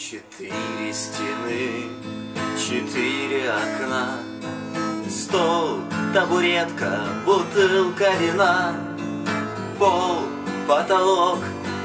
Четыре стены, четыре окна, стол, табуретка, бутылка вина, пол, потолок,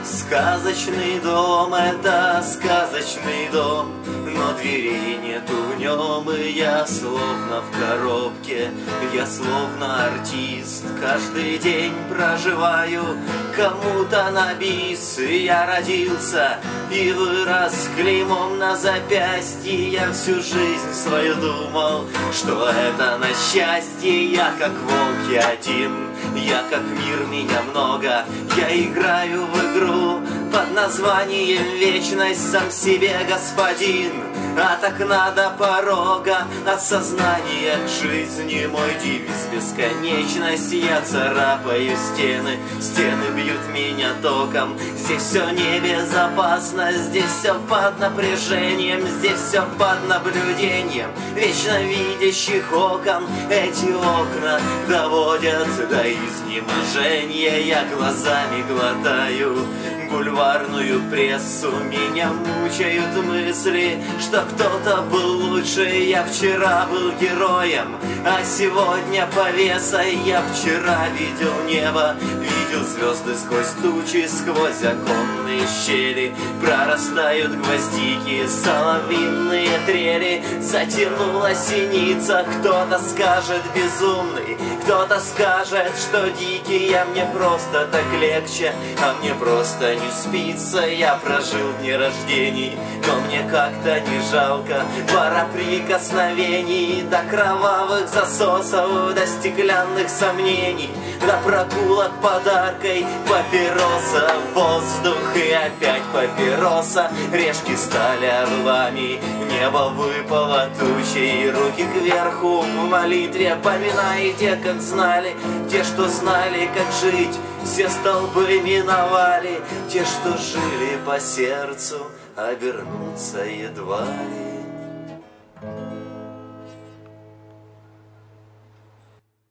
сказочный дом, это сказочный дом. Но дверей нету в нем, и я словно в коробке, я словно артист. Каждый день проживаю кому-то на бис. И я родился и вырос клеймом на запястье. Я всю жизнь свою думал, что это на счастье. Я как волк, я один, я как мир, меня много. Я играю в игру под названием вечность, сам себе господин. От окна до порога, от сознания к жизни мой девиз бесконечность. Я царапаю стены, стены бьют меня током. Здесь все небезопасно, здесь все под напряжением, здесь все под наблюдением вечно видящих окон. Эти окна доводят до изнеможения. Я глазами глотаю бульварную прессу, меня мучают мысли, что кто-то был лучше. Я вчера был героем, а сегодня повесой. Я вчера видел небо, видел звезды сквозь тучи, сквозь оконные щели прорастают гвоздики, соловьиные трели. Затянула синица, кто-то скажет безумный, кто-то скажет, что дикий. Я мне просто так легче, а мне просто не спится. Я прожил дни рождений, но мне как-то не жалко. Пара прикосновений до кровавых засосов, до стеклянных сомнений, до прогулок подаркой. Папироса, воздух и опять папироса. Решки стали орлами, небо выпало тучей. Руки кверху в молитве поминайте, как знали те, что знали, как жить. Все столбы миновали, те, что жили по сердцу, обернуться едва ли.